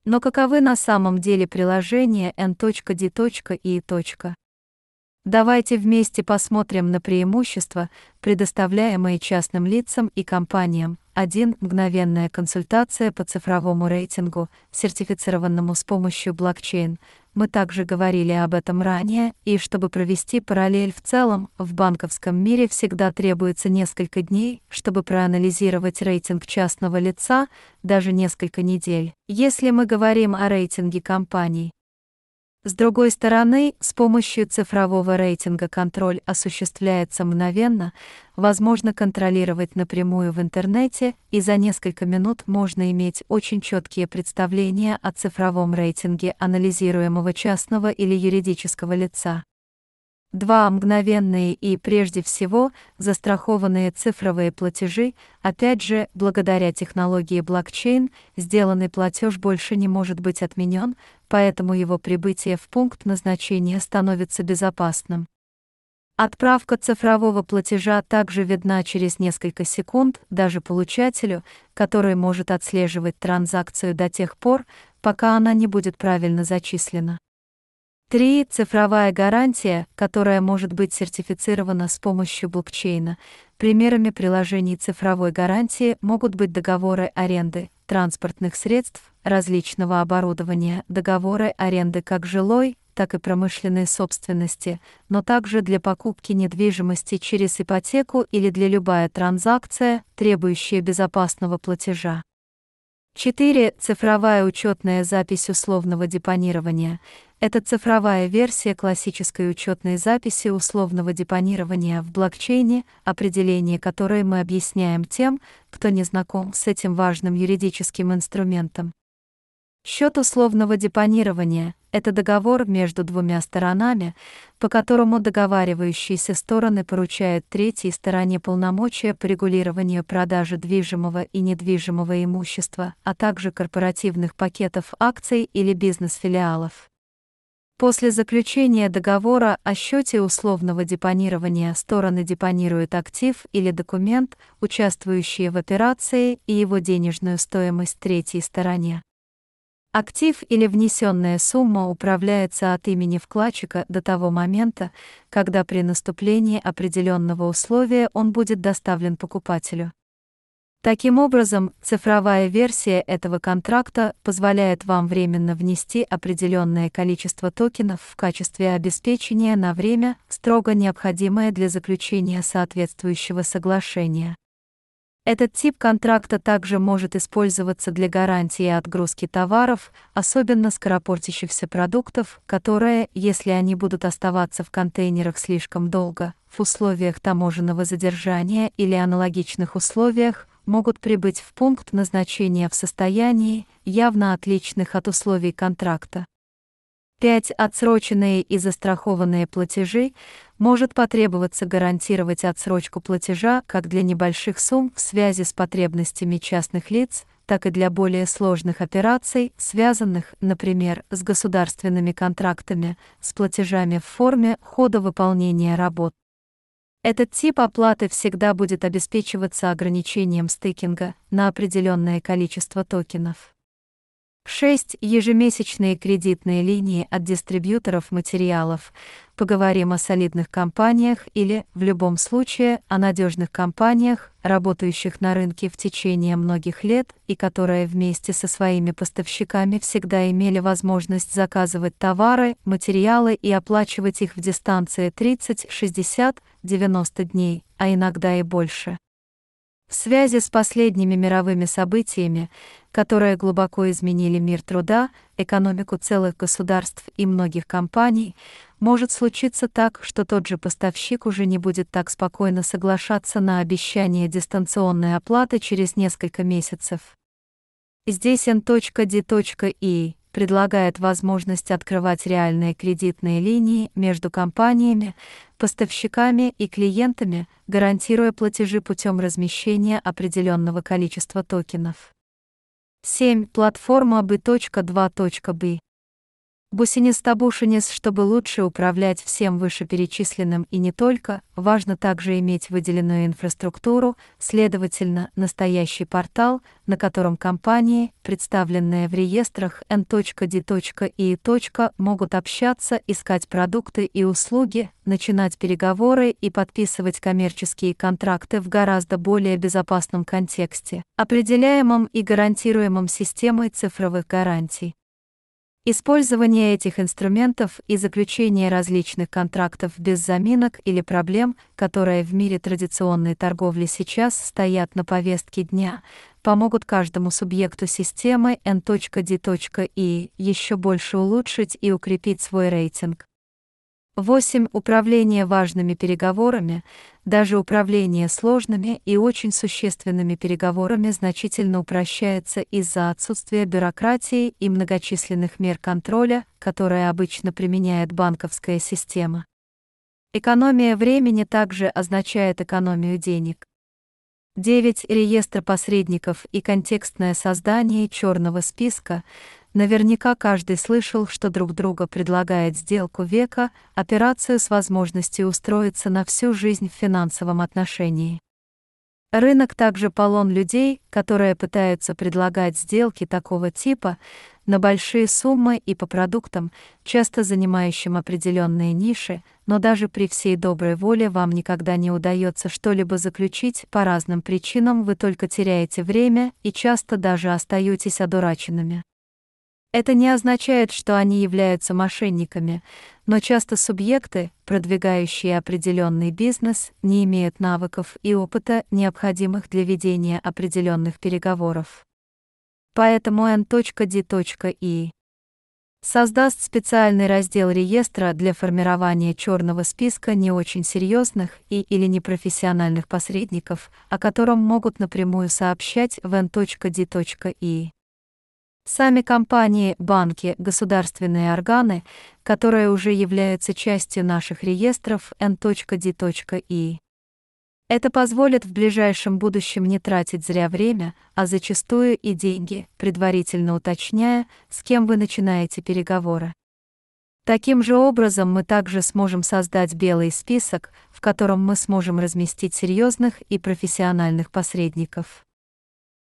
Но каковы на самом деле приложения N.D.E. Давайте вместе посмотрим на преимущества, предоставляемые частным лицам и компаниям. 1. Мгновенная консультация по цифровому рейтингу, сертифицированному с помощью блокчейн. Мы также говорили об этом ранее, и чтобы провести параллель в целом, в банковском мире всегда требуется несколько дней, чтобы проанализировать рейтинг частного лица, даже несколько недель, если мы говорим о рейтинге компаний. С другой стороны, с помощью цифрового рейтинга контроль осуществляется мгновенно, возможно контролировать напрямую в интернете, и за несколько минут можно иметь очень четкие представления о цифровом рейтинге анализируемого частного или юридического лица. 2. Мгновенные и, прежде всего, застрахованные цифровые платежи. Опять же, благодаря технологии блокчейн, сделанный платеж больше не может быть отменен, поэтому его прибытие в пункт назначения становится безопасным. Отправка цифрового платежа также видна через несколько секунд даже получателю, который может отслеживать транзакцию до тех пор, пока она не будет правильно зачислена. 3. Цифровая гарантия, которая может быть сертифицирована с помощью блокчейна. Примерами приложений цифровой гарантии могут быть договоры аренды транспортных средств, различного оборудования, договоры аренды как жилой, так и промышленной собственности, но также для покупки недвижимости через ипотеку или для любая транзакция, требующая безопасного платежа. 4. Цифровая учетная запись условного депонирования. Это цифровая версия классической учетной записи условного депонирования в блокчейне, определение которой мы объясняем тем, кто не знаком с этим важным юридическим инструментом. Счет условного депонирования – это договор между двумя сторонами, по которому договаривающиеся стороны поручают третьей стороне полномочия по регулированию продажи движимого и недвижимого имущества, а также корпоративных пакетов акций или бизнес-филиалов. После заключения договора о счете условного депонирования стороны депонируют актив или документ, участвующие в операции, и его денежную стоимость третьей стороне. Актив или внесенная сумма управляется от имени вкладчика до того момента, когда при наступлении определенного условия он будет доставлен покупателю. Таким образом, цифровая версия этого контракта позволяет вам временно внести определенное количество токенов в качестве обеспечения на время, строго необходимое для заключения соответствующего соглашения. Этот тип контракта также может использоваться для гарантии отгрузки товаров, особенно скоропортящихся продуктов, которые, если они будут оставаться в контейнерах слишком долго, в условиях таможенного задержания или аналогичных условиях, могут прибыть в пункт назначения в состоянии, явно отличных от условий контракта. 5. Отсроченные и застрахованные платежи. Может потребоваться гарантировать отсрочку платежа как для небольших сумм в связи с потребностями частных лиц, так и для более сложных операций, связанных, например, с государственными контрактами, с платежами в форме хода выполнения работ. Этот тип оплаты всегда будет обеспечиваться ограничением стейкинга на определенное количество токенов. 6. Ежемесячные кредитные линии от дистрибьюторов материалов. Поговорим о солидных компаниях или, в любом случае, о надежных компаниях, работающих на рынке в течение многих лет и которые вместе со своими поставщиками всегда имели возможность заказывать товары, материалы и оплачивать их в дистанции 30, 60, 90 дней, а иногда и больше. В связи с последними мировыми событиями, которые глубоко изменили мир труда, экономику целых государств и многих компаний, может случиться так, что тот же поставщик уже не будет так спокойно соглашаться на обещание дистанционной оплаты через несколько месяцев. Здесь N.D.E. предлагает возможность открывать реальные кредитные линии между компаниями, поставщиками и клиентами, гарантируя платежи путем размещения определенного количества токенов. 7. Платформа B.2.B. Бусинис-табушинис, чтобы лучше управлять всем вышеперечисленным и не только, важно также иметь выделенную инфраструктуру, следовательно, настоящий портал, на котором компании, представленные в реестрах n.d.i. могут общаться, искать продукты и услуги, начинать переговоры и подписывать коммерческие контракты в гораздо более безопасном контексте, определяемом и гарантируемом системой цифровых гарантий. Использование этих инструментов и заключение различных контрактов без заминок или проблем, которые в мире традиционной торговли сейчас стоят на повестке дня, помогут каждому субъекту системы n.d.i еще больше улучшить и укрепить свой рейтинг. 8. Управление важными переговорами. Даже управление сложными и очень существенными переговорами значительно упрощается из-за отсутствия бюрократии и многочисленных мер контроля, которые обычно применяет банковская система. Экономия времени также означает экономию денег. 9. Реестр посредников и контекстное создание черного списка. Наверняка каждый слышал, что друг друга предлагает сделку века, операцию с возможностью устроиться на всю жизнь в финансовом отношении. Рынок также полон людей, которые пытаются предлагать сделки такого типа на большие суммы и по продуктам, часто занимающим определенные ниши, но даже при всей доброй воле вам никогда не удается что-либо заключить, по разным причинам вы только теряете время и часто даже остаетесь одураченными. Это не означает, что они являются мошенниками, но часто субъекты, продвигающие определенный бизнес, не имеют навыков и опыта, необходимых для ведения определенных переговоров. Поэтому n.d.i создаст специальный раздел реестра для формирования черного списка не очень серьезных или непрофессиональных посредников, о котором могут напрямую сообщать в n.d.i. Сами компании, банки, государственные органы, которые уже являются частью наших реестров n.d.i. Это позволит в ближайшем будущем не тратить зря время, а зачастую и деньги, предварительно уточняя, с кем вы начинаете переговоры. Таким же образом мы также сможем создать белый список, в котором мы сможем разместить серьезных и профессиональных посредников.